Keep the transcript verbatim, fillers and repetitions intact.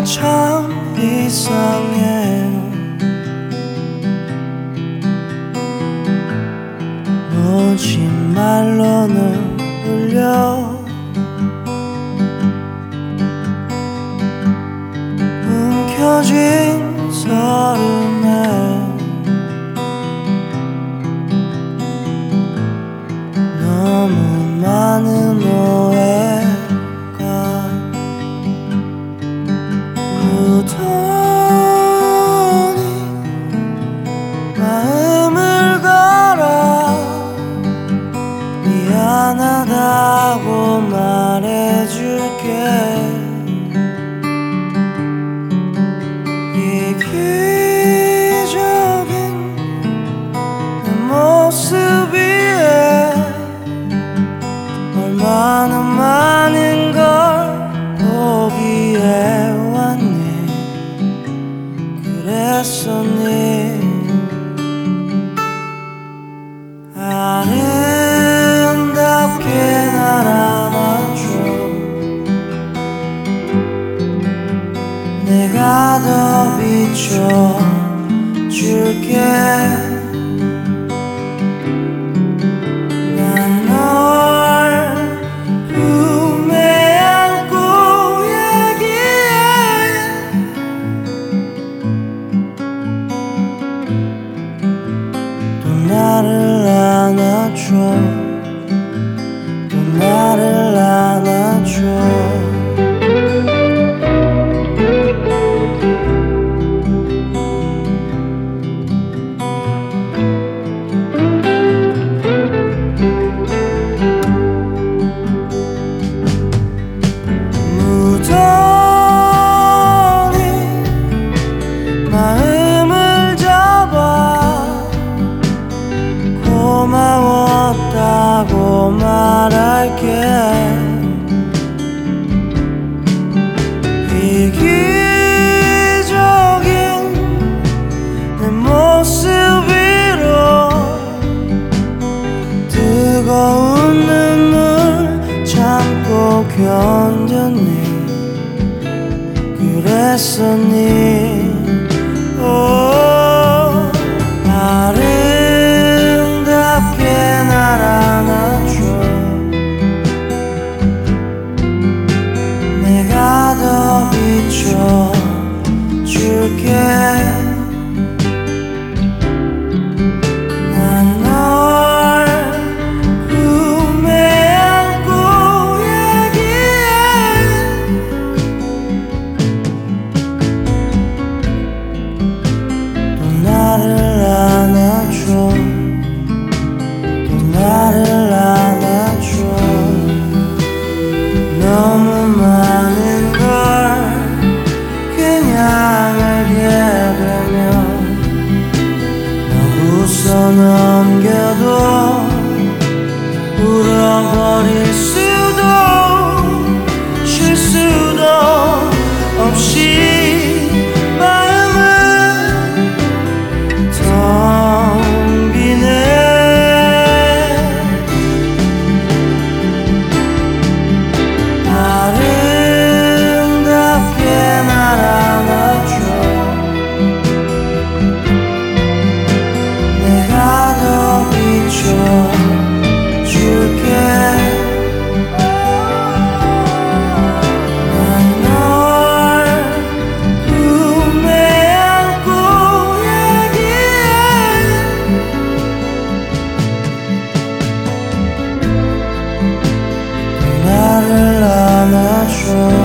참 이상해. 모진 말로는 울려 움켜쥔 설움에 너무 많은 오해가 묻어니 마음을 걸어 미안하다고 말해줄게. 이기적인 내 모습 위에 얼마나 많은 걸 포기해 왔니. 그랬었니. 아름답게 날 안아줘. 내가 더 비춰줄게. 난 널 품에 안고 얘기해. 또 나를 안아줘. 또 나를 안아줘. 마음을 잡아 고마웠다고 말할게. 이기적인 내 모습 위로 뜨거운 눈물 참고 견뎠니. 그랬었니. 오, 아름답게 날 안아줘. 내가 더 비춰줄게. 난 널 품에 안고 얘기해. 나를 안아줘. 또 나를 안아줘. 너무 많은 걸 그냥 알게 되면 너 웃어 넘겨도 울어버릴 수도 쉴 수도 없이 나를 안아줘.